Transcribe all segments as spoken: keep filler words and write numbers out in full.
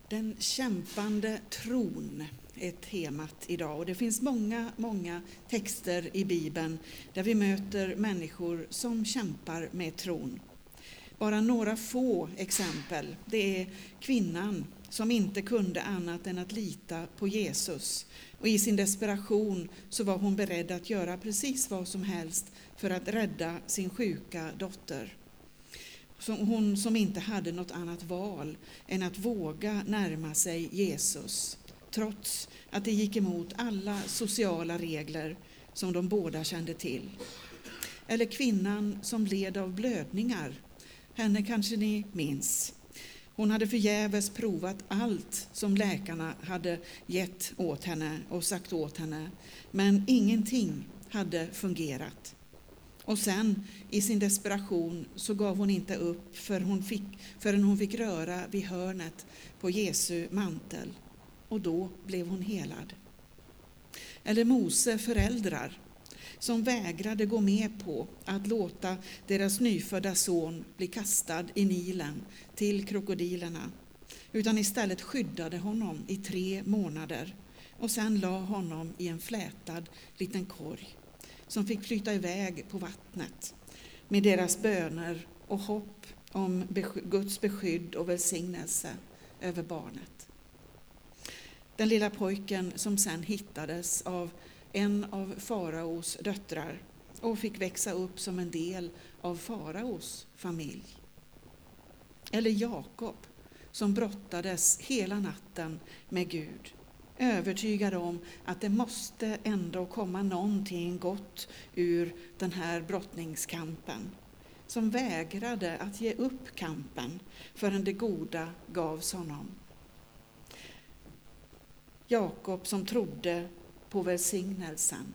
Den kämpande tron är temat idag, och det finns många, många texter i Bibeln där vi möter människor som kämpar med tron. Bara några få exempel. Det är kvinnan som inte kunde annat än att lita på Jesus, och i sin desperation så var hon beredd att göra precis vad som helst för att rädda sin sjuka dotter. Hon som inte hade något annat val än att våga närma sig Jesus, trots att det gick emot alla sociala regler som de båda kände till. Eller kvinnan som led av blödningar. Henne kanske ni minns. Hon hade förgäves provat allt som läkarna hade gett åt henne och sagt åt henne, men ingenting hade fungerat. Och sen i sin desperation så gav hon inte upp för hon fick, förrän hon fick röra vid hörnet på Jesu mantel. Och då blev hon helad. Eller Mose föräldrar som vägrade gå med på att låta deras nyfödda son bli kastad i Nilen till krokodilerna, utan istället skyddade honom i tre månader och sen la honom i en flätad liten korg som fick flyta iväg på vattnet med deras böner och hopp om Guds beskydd och välsignelse över barnet. Den lilla pojken som sen hittades av en av faraos döttrar och fick växa upp som en del av faraos familj. Eller Jakob som brottades hela natten med Gud, övertygad om att det måste ändå komma någonting gott ur den här brottningskampen, som vägrade att ge upp kampen förrän det goda gavs honom. Jakob som trodde på välsignelsen.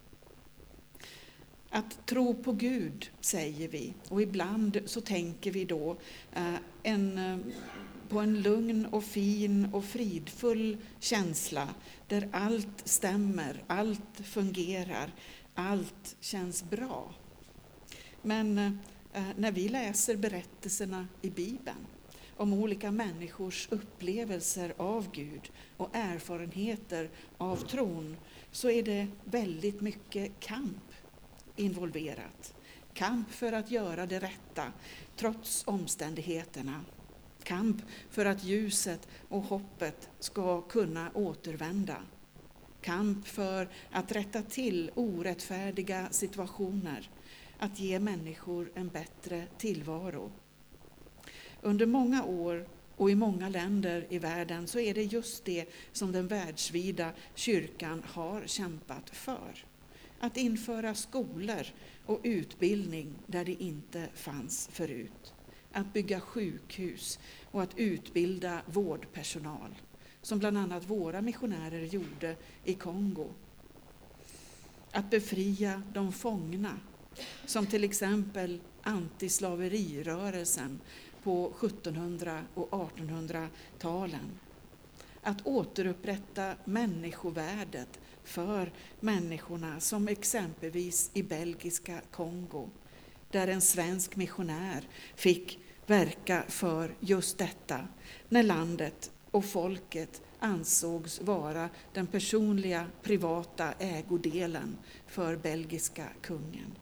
Att tro på Gud, säger vi, och ibland så tänker vi då eh, en, eh, på en lugn och fin och fridfull känsla där allt stämmer, allt fungerar, allt känns bra. Men eh, när vi läser berättelserna i Bibeln om olika människors upplevelser av Gud och erfarenheter av tron, så är det väldigt mycket kamp involverat. Kamp för att göra det rätta trots omständigheterna. Kamp för att ljuset och hoppet ska kunna återvända. Kamp för att rätta till orättfärdiga situationer, att ge människor en bättre tillvaro. Under många år och i många länder i världen så är det just det som den världsvida kyrkan har kämpat för. Att införa skolor och utbildning där det inte fanns förut. Att bygga sjukhus och att utbilda vårdpersonal, som bland annat våra missionärer gjorde i Kongo. Att befria de fångna, som till exempel antislaverirörelsen på sjuttonhundra- och artonhundratalen. Att återupprätta människovärdet för människorna, som exempelvis i belgiska Kongo, där en svensk missionär fick verka för just detta när landet och folket ansågs vara den personliga privata ägodelen för belgiska kungen.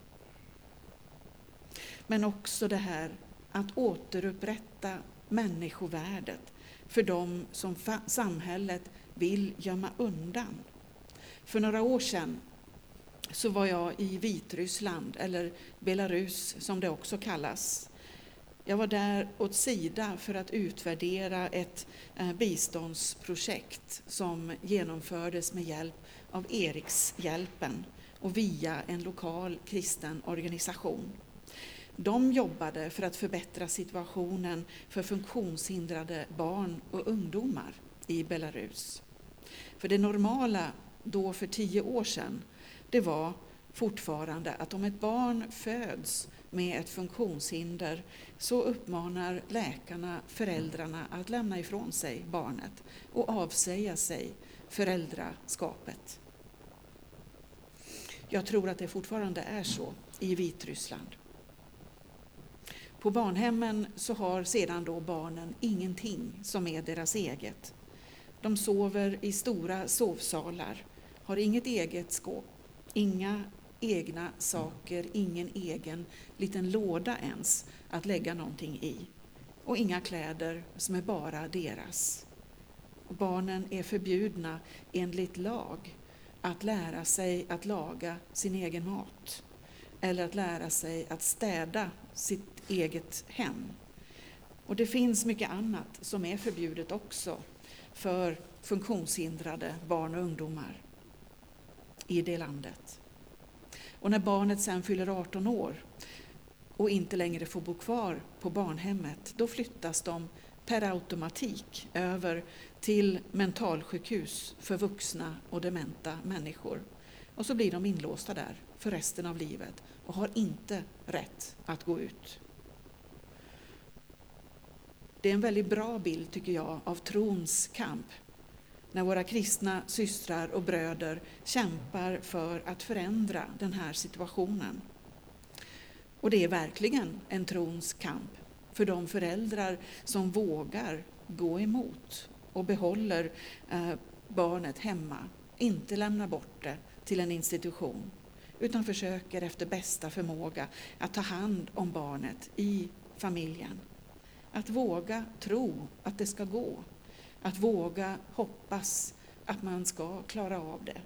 Men också det här att återupprätta människovärdet för dem som fa- samhället vill gömma undan. För några år sedan så var jag i Vitryssland, eller Belarus som det också kallas. Jag var där åt Sida för att utvärdera ett eh, biståndsprojekt som genomfördes med hjälp av Erikshjälpen och via en lokal kristen organisation. De jobbade för att förbättra situationen för funktionshindrade barn och ungdomar i Belarus. För det normala då för tio år sedan, det var fortfarande att om ett barn föds med ett funktionshinder så uppmanar läkarna föräldrarna att lämna ifrån sig barnet och avsäga sig föräldraskapet. Jag tror att det fortfarande är så i Vitryssland. På barnhemmen så har sedan då barnen ingenting som är deras eget. De sover i stora sovsalar, har inget eget skåp, inga egna saker, ingen egen liten låda ens att lägga någonting i. Och inga kläder som är bara deras. Barnen är förbjudna enligt lag att lära sig att laga sin egen mat eller att lära sig att städa sitt eget hem. Och det finns mycket annat som är förbjudet också för funktionshindrade barn och ungdomar i det landet. Och när barnet sen fyller arton år och inte längre får bo kvar på barnhemmet, då flyttas de per automatik över till mentalsjukhus för vuxna och dementa människor. Och så blir de inlåsta där för resten av livet och har inte rätt att gå ut. Det är en väldigt bra bild, tycker jag, av trons kamp. När våra kristna systrar och bröder kämpar för att förändra den här situationen. Och det är verkligen en trons kamp för de föräldrar som vågar gå emot och behåller eh, barnet hemma, inte lämnar bort det till en institution, utan försöker efter bästa förmåga att ta hand om barnet i familjen. Att våga tro att det ska gå, att våga hoppas att man ska klara av det.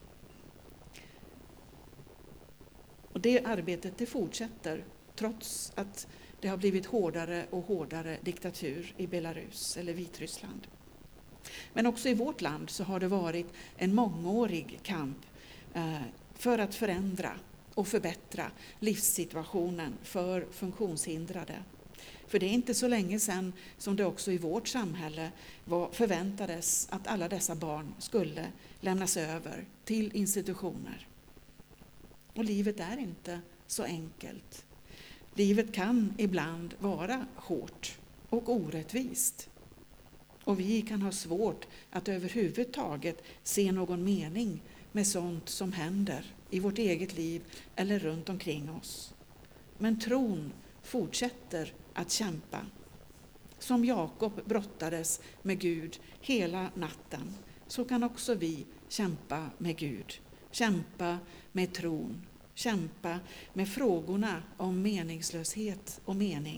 Och det arbetet det fortsätter trots att det har blivit hårdare och hårdare diktatur i Belarus eller Vitryssland. Men också i vårt land så har det varit en mångårig kamp eh, för att förändra och förbättra livssituationen för funktionshindrade. För det är inte så länge sedan som det också i vårt samhälle var, förväntades att alla dessa barn skulle lämnas över till institutioner. Och livet är inte så enkelt. Livet kan ibland vara hårt och orättvist. Och vi kan ha svårt att överhuvudtaget se någon mening med sånt som händer i vårt eget liv eller runt omkring oss. Men tron fortsätter att kämpa. Som Jakob brottades med Gud hela natten, så kan också vi kämpa med Gud. Kämpa med tron. Kämpa med frågorna om meningslöshet och mening.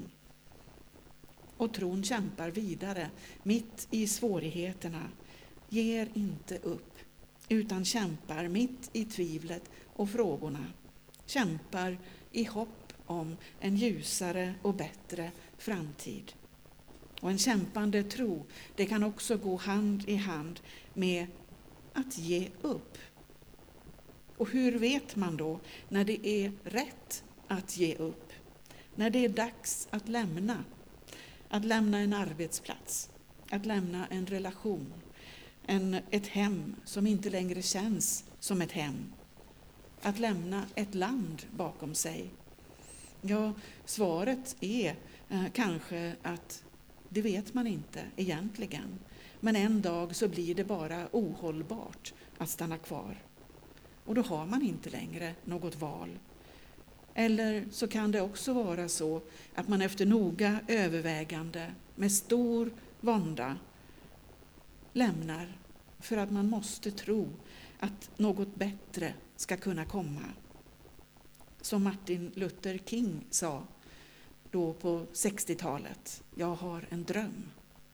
Och tron kämpar vidare mitt i svårigheterna. Ger inte upp, utan kämpar mitt i tvivlet och frågorna. Kämpar i hopp om en ljusare och bättre framtid. Och en kämpande tro, det kan också gå hand i hand med att ge upp. Och hur vet man då när det är rätt att ge upp? När det är dags att lämna. Att lämna en arbetsplats. Att lämna en relation. En, ett hem som inte längre känns som ett hem. Att lämna ett land bakom sig. Ja, svaret är eh, kanske att det vet man inte egentligen. Men en dag så blir det bara ohållbart att stanna kvar. Och då har man inte längre något val. Eller så kan det också vara så att man efter noga övervägande med stor vånda lämnar för att man måste tro att något bättre ska kunna komma. Som Martin Luther King sa då på sextiotalet, jag har en dröm.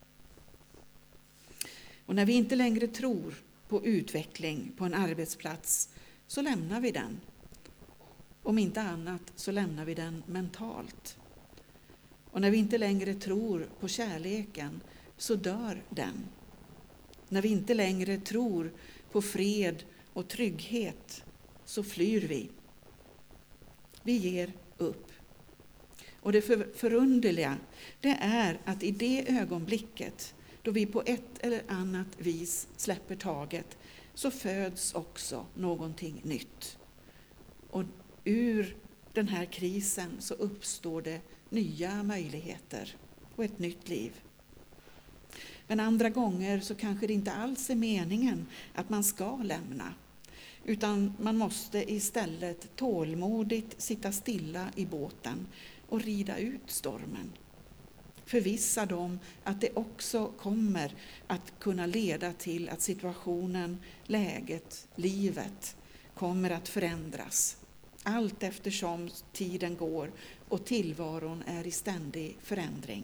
Och när vi inte längre tror på utveckling på en arbetsplats så lämnar vi den. Om inte annat så lämnar vi den mentalt. Och när vi inte längre tror på kärleken så dör den. När vi inte längre tror på fred och trygghet så flyr vi. Vi ger upp. Och det för, förunderliga det är att i det ögonblicket då vi på ett eller annat vis släpper taget så föds också någonting nytt. Och ur den här krisen så uppstår det nya möjligheter och ett nytt liv. Men andra gånger så kanske det inte alls är meningen att man ska lämna. Utan man måste istället tålmodigt sitta stilla i båten och rida ut stormen. Förvissa dem att det också kommer att kunna leda till att situationen, läget, livet kommer att förändras. Allt eftersom tiden går och tillvaron är i ständig förändring.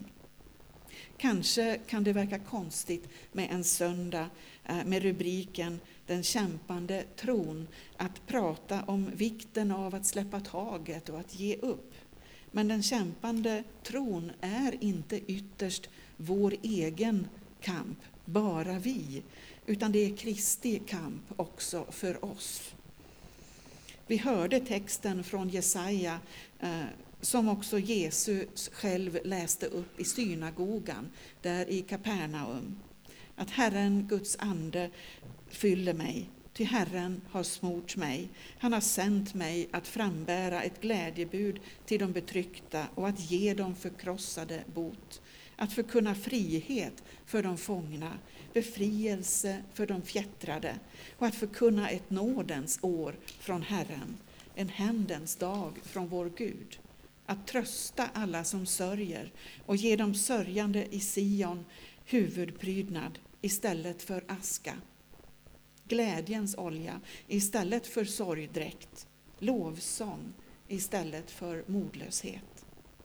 Kanske kan det verka konstigt med en söndag med rubriken Den kämpande tron att prata om vikten av att släppa taget och att ge upp. Men den kämpande tron är inte ytterst vår egen kamp, bara vi, utan det är Kristi kamp också för oss. Vi hörde texten från Jesaja eh, som också Jesus själv läste upp i synagogan där i Kapernaum. Att Herren, Guds ande, fyller mig, till Herren har smort mig. Han har sänt mig att frambära ett glädjebud till de betryckta och att ge dem förkrossade bot. Att förkunna frihet för de fångna, befrielse för de fjättrade och att förkunna ett nådens år från Herren, en händens dag från vår Gud. Att trösta alla som sörjer och ge dem sörjande i Sion huvudprydnad istället för aska. Glädjens olja istället för sorgdräkt, lovsång istället för modlöshet.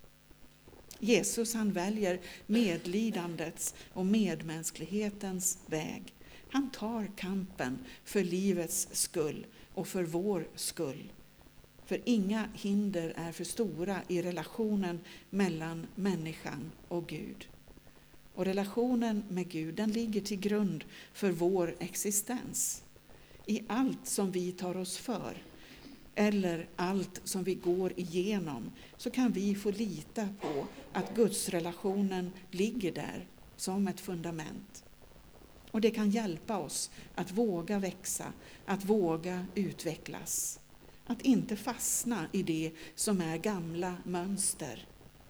Jesus han väljer medlidandets och medmänsklighetens väg. Han tar kampen för livets skull och för vår skull. För inga hinder är för stora i relationen mellan människan och Gud. Och relationen med Gud, den ligger till grund för vår existens. I allt som vi tar oss för, eller allt som vi går igenom, så kan vi få lita på att Guds relationen ligger där som ett fundament. Och det kan hjälpa oss att våga växa, att våga utvecklas. Att inte fastna i det som är gamla mönster.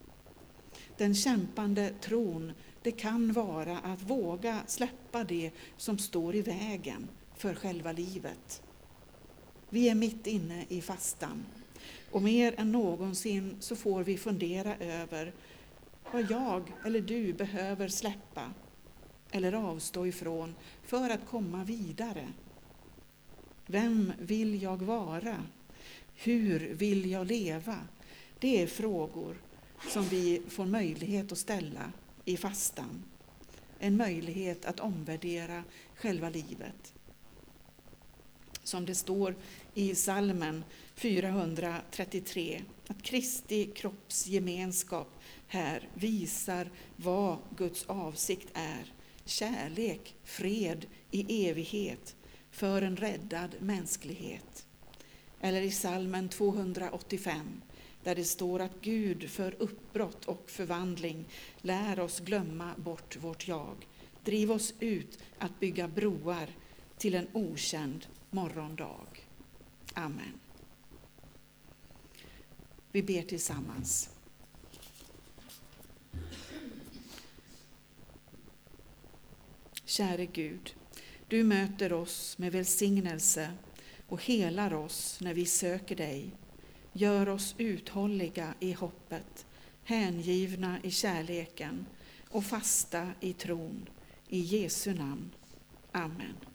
Den kämpande tron, det kan vara att våga släppa det som står i vägen för själva livet. Vi är mitt inne i fastan och mer än någonsin så får vi fundera över vad jag eller du behöver släppa eller avstå ifrån för att komma vidare. Vem vill jag vara? Hur vill jag leva? Det är frågor som vi får möjlighet att ställa i fastan. En möjlighet att omvärdera själva livet. Som det står i Psalmen fyrahundratrettiotre, att Kristi kroppsgemenskap här visar vad Guds avsikt är. Kärlek, fred i evighet för en räddad mänsklighet. Eller i Psalmen tvåhundraåttiofem, där det står att Gud för uppbrott och förvandling lär oss glömma bort vårt jag. Driv oss ut att bygga broar till en okänd morgondag. Amen. Vi ber tillsammans. Käre Gud, du möter oss med välsignelse och helar oss när vi söker dig. Gör oss uthålliga i hoppet, hängivna i kärleken och fasta i tron. I Jesu namn. Amen.